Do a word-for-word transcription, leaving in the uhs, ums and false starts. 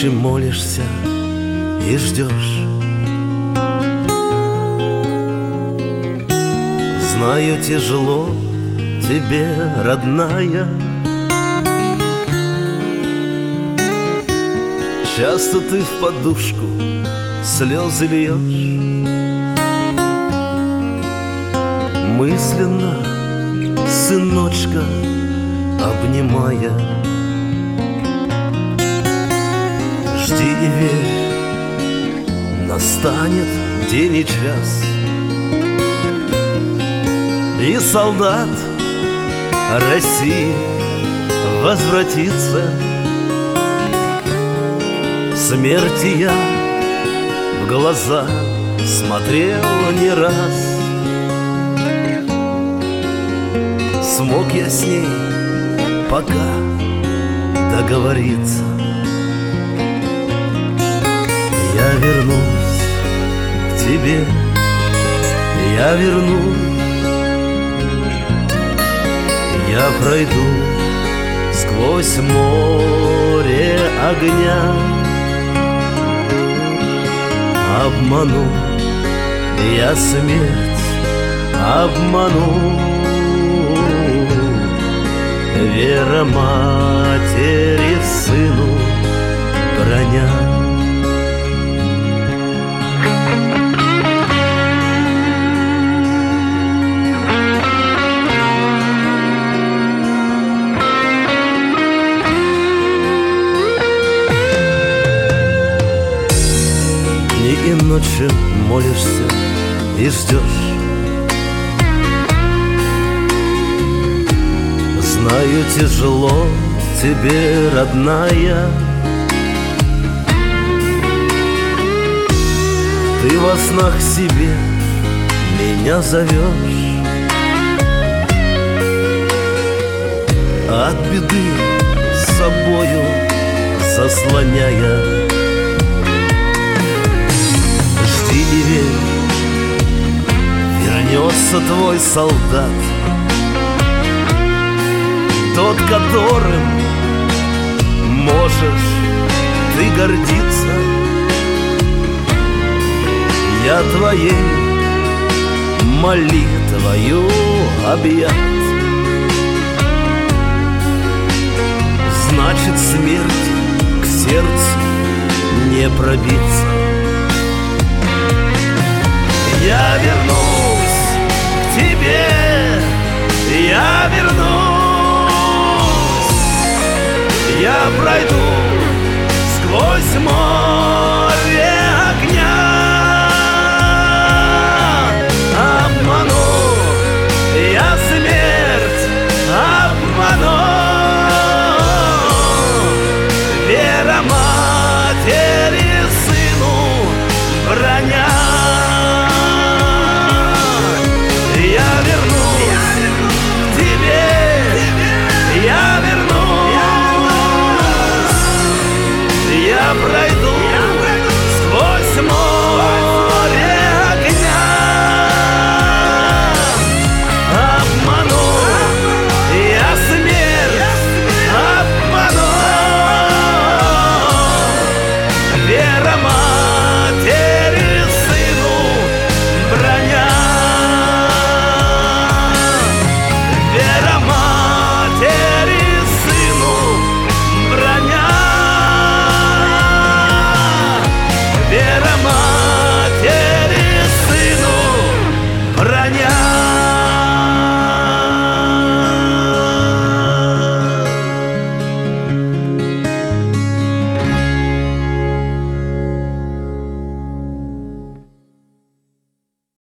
ночи молишься и ждешь. Знаю, тяжело тебе, родная. Часто ты в подушку слезы льешь. Мысленно сыночка обнимая. Жди и верь, настанет день и час, и солдат России возвратится. Смерти я в глаза смотрел не раз. Смог я с ней пока договориться. Я вернусь к тебе, я вернусь. Я пройду сквозь море огня. Обману я смерть, обману. Вера матери сыну броня. Дни и ночи молишься и ждешь. Знаю, тяжело тебе, родная. Ты во снах себе меня зовешь. От беды с собою заслоняя. Жди и верь, вернется твой солдат, тот, которым можешь ты гордиться. Я твоей молитвою объят. Значит, смерть к сердцу не пробиться. Я вернусь к тебе, я вернусь. Я пройду сквозь море